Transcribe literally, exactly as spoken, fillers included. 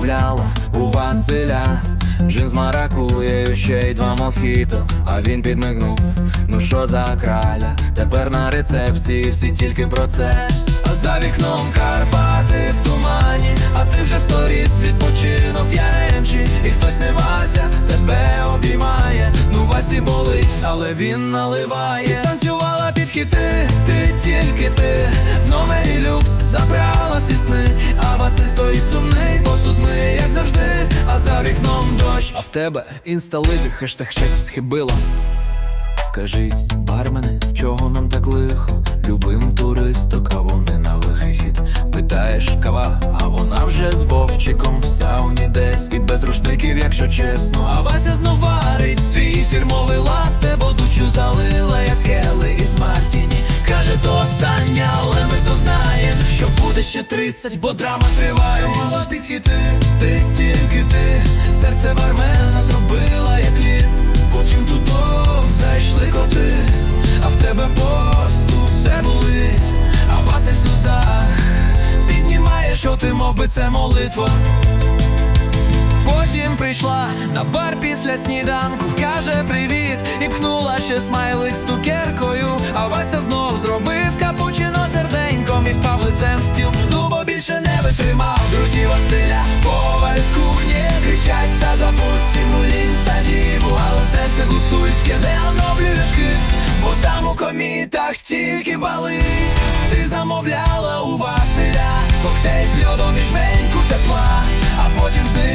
замовляла у Василя джин з маракуєю, ще й два мохіто. А він підмигнув, ну що за краля. Тепер на рецепції всі тільки про це. А за вікном Карпати в тумані, а ти вже в сторіс відпочинув в Яремчі. І хтось не Вася тебе обіймає. Ну Васі болить, але він наливає. Ти танцювала під хіти, ти тільки ти. В номері люкс забрала всі сни. А Василь стоїть сумний, посуд миє, як завжди. А за вікном дощ, а в тебе інсталити, хештег чек схибила. Скажіть, бармене, чого нам так лихо? Любим туристок, а вони на вихід. Питаєш, кава, а вона вже з Вовчиком в сауні десь. І без рушників, якщо чесно. А Вася знов варить свій фірмовий латте, бо дучу залила, як Келли із Мартіні. Каже, то остання, але ми то знаєм, що буде ще тридцять, бо драма триває. Мала підхити, ти тільки ти. Серце бармена зробила, як лід. Потім тудов зайшли коти, а в тебе посту все болить. А Василь в сльозах піднімає, що ти мов би це молитва. Потім прийшла на бар після сніданку, каже привіт, і пхнула ще смайлик з цукеркою. А Вася знов зробив капучино серденьком і впав лицем в стіл. Ну бо більше не витримав друзі Василя. Повар з кухні кричать та забудь тіму лізь та діву. Але серце гуцульське не оновлюєш кит, бо там у комітах тільки балить. Ти замовляла у Василя коктейль з льодом і жменьку тепла, а потім з